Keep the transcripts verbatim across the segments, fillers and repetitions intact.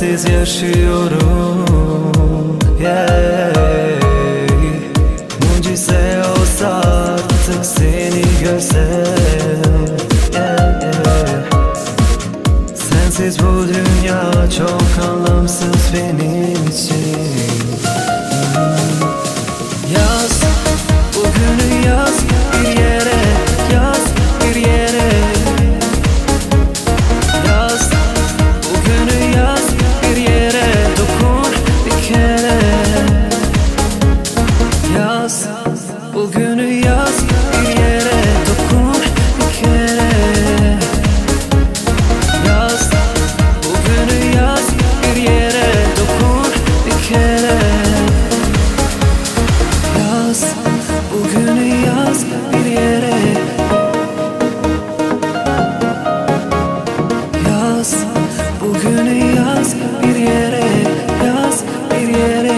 sensiz yaşıyorum, yeah. Mucize olsa artık seni görsem, yeah, yeah. Sensiz bu dünya çok anlamsız benim için. Yaz, bugünü yaz bir yere, yaz bir yere. Yaz, bugünü yaz bir yere, dokun bir kere. Yaz, bugünü yaz bir yere, dokun bir kere. Yaz, bugünü yaz bir yere, dokun bir kere. Yaz, bugünü yaz bir yere. Yaz, bugünü yaz bir yere, yaz bir yere.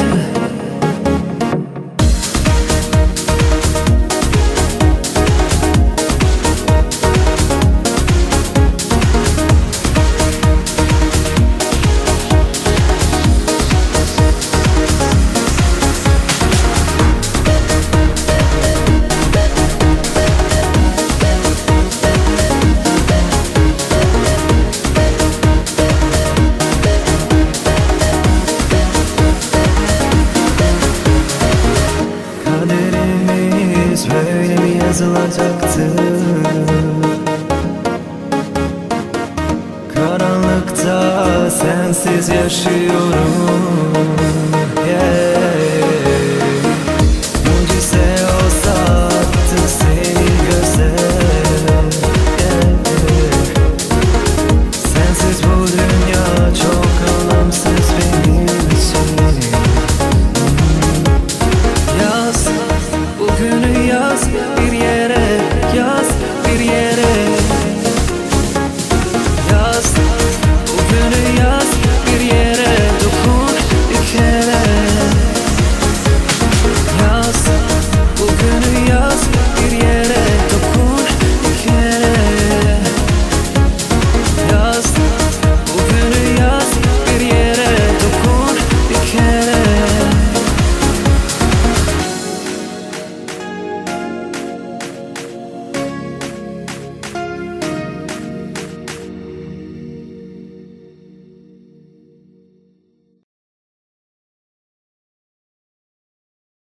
Kaderimiz böyle mi yazılacaktı? Karanlıkta sensiz yaşıyorum.